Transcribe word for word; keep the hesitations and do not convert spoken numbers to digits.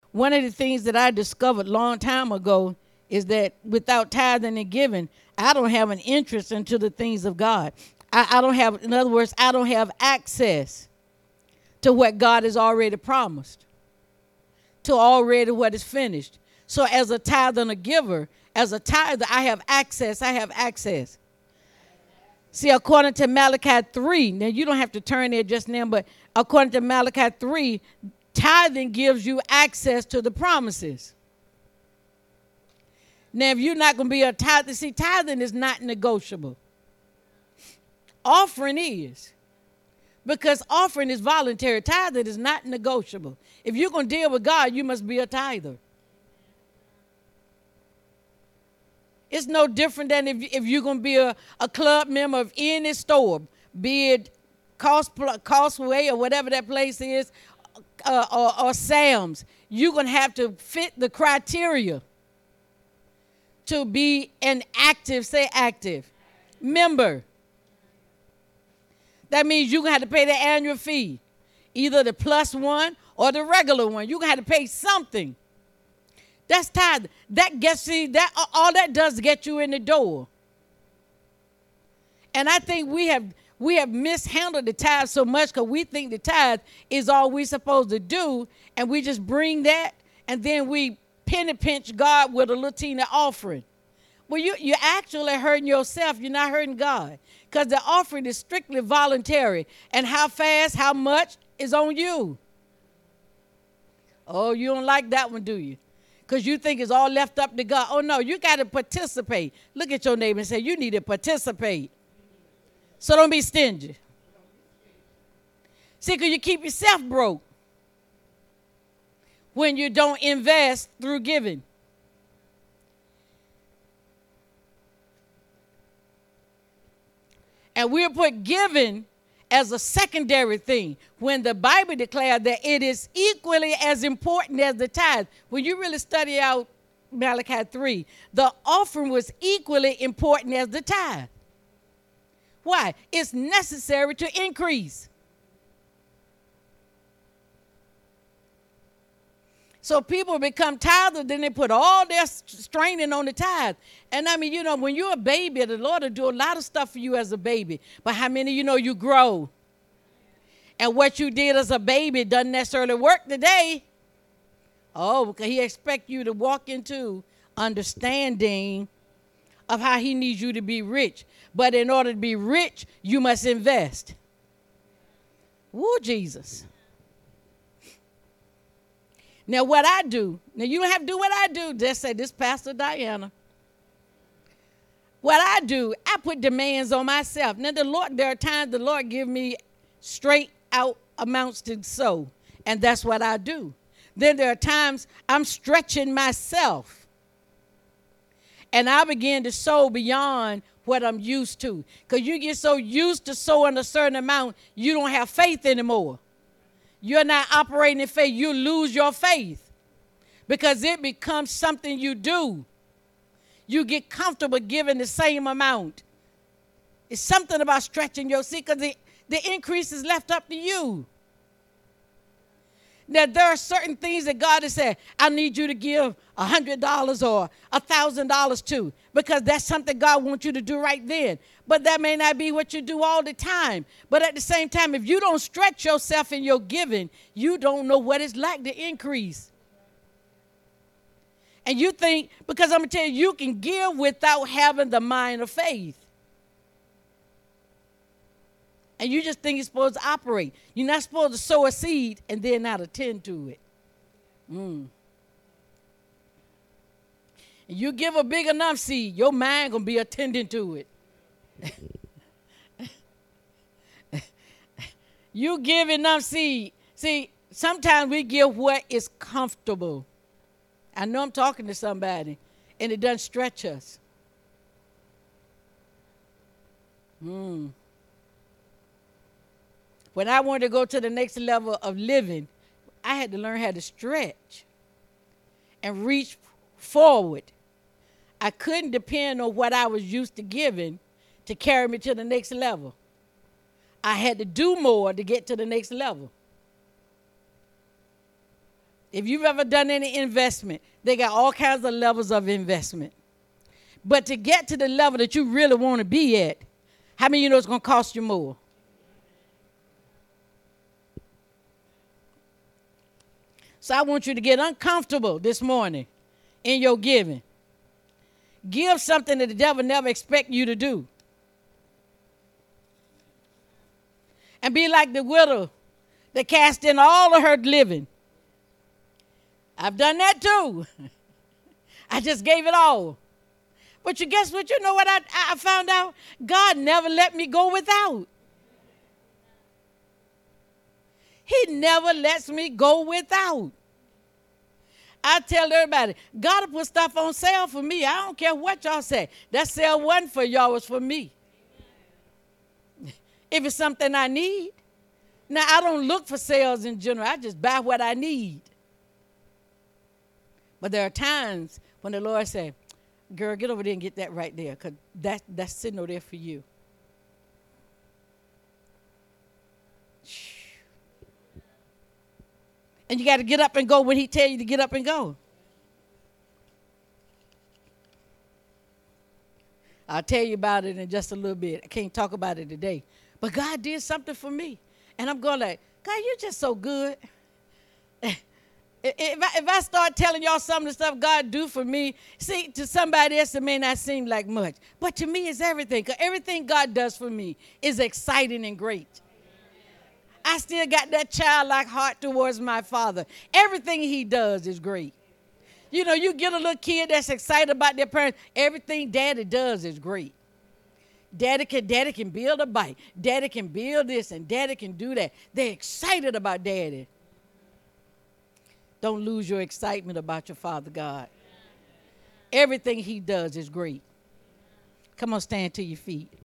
One of the things that I discovered long time ago is that without tithing and giving, I don't have an interest into the things of God. I, I don't have, in other words, I don't have access to what God has already promised, to already what is finished. So as a tither and a giver, as a tither, I have access. I have access. See, according to Malachi three, now you don't have to turn there just now, but according to Malachi three, tithing gives you access to the promises. Now, if you're not going to be a tither, see, tithing is not negotiable. Offering is. Because offering is voluntary. Tithing is not negotiable. If you're going to deal with God, you must be a tither. It's no different than if, if you're going to be a, a club member of any store, be it Cost, Costway or whatever that place is, uh, or, or Sam's. You're going to have to fit the criteria to be an active, say active, member. That means you're going to have to pay the annual fee, either the plus one or the regular one. You're going to have to pay something. That's tithe. That gets you, that all that does get you in the door. And I think we have we have mishandled the tithe so much because we think the tithe is all we're supposed to do, and we just bring that, and then we penny pinch God with a little teeny offering. Well, you, you're actually hurting yourself. You're not hurting God, because the offering is strictly voluntary, and how fast, how much is on you. Oh, you don't like that one, do you? Because you think it's all left up to God. Oh, no, you got to participate. Look at your neighbor and say, you need to participate. So don't be stingy. See, because you keep yourself broke when you don't invest through giving. And we'll put giving as a secondary thing when the Bible declared that it is equally as important as the tithe. When you really study out Malachi three, the offering was equally important as the tithe. Why? It's necessary to increase. So people become tithers, then they put all their straining on the tithe. And I mean, you know, when you're a baby, the Lord will do a lot of stuff for you as a baby. But how many of you know you grow? And what you did as a baby doesn't necessarily work today. Oh, because he expects you to walk into understanding of how he needs you to be rich. But in order to be rich, you must invest. Woo, Jesus. Now, what I do, now you don't have to do what I do. Just say, this Pastor Diana. What I do, I put demands on myself. Now, the Lord, there are times the Lord give me straight out amounts to sow, and that's what I do. Then there are times I'm stretching myself, and I begin to sow beyond what I'm used to. Because you get so used to sowing a certain amount, you don't have faith anymore. You're not operating in faith. You lose your faith because it becomes something you do. You get comfortable giving the same amount. It's something about stretching your seat because the, the increase is left up to you. Now, there are certain things that God has said, I need you to give one hundred dollars or one thousand dollars to, because that's something God wants you to do right then. But that may not be what you do all the time. But at the same time, if you don't stretch yourself in your giving, you don't know what it's like to increase. And you think, because I'm going to tell you, you can give without having the mind of faith. And you just think you're supposed to operate. You're not supposed to sow a seed and then not attend to it. Mm. And you give a big enough seed, your mind going to be attending to it. You give enough seed. See, sometimes we give what is comfortable. I know I'm talking to somebody, and it doesn't stretch us. Mm. When I wanted to go to the next level of living, I had to learn how to stretch and reach forward. I couldn't depend on what I was used to giving to carry me to the next level. I had to do more to get to the next level. If you've ever done any investment, they got all kinds of levels of investment. But to get to the level that you really want to be at, how many of you know it's going to cost you more? So I want you to get uncomfortable this morning in your giving. Give something that the devil never expect you to do. And be like the widow that cast in all of her living. I've done that too. I just gave it all. But you guess what? You know what I, I found out? God never let me go without. He never lets me go without. I tell everybody, God will put stuff on sale for me. I don't care what y'all say. That sale wasn't for y'all, it was for me. If it's something I need. Now, I don't look for sales in general. I just buy what I need. But there are times when the Lord says, girl, get over there and get that right there, because that, that's sitting over there for you. And you got to get up and go when he tell you to get up and go. I'll tell you about it in just a little bit. I can't talk about it today. But God did something for me. And I'm going like, God, you're just so good. If I, if I start telling y'all some of the stuff God do for me, see, to somebody else it may not seem like much. But to me, it's everything. Because everything God does for me is exciting and great. I still got that childlike heart towards my Father. Everything he does is great. You know, you get a little kid that's excited about their parents. Everything daddy does is great. Daddy can, daddy can build a bike. Daddy can build this and daddy can do that. They're excited about daddy. Don't lose your excitement about your Father God. Everything he does is great. Come on, stand to your feet.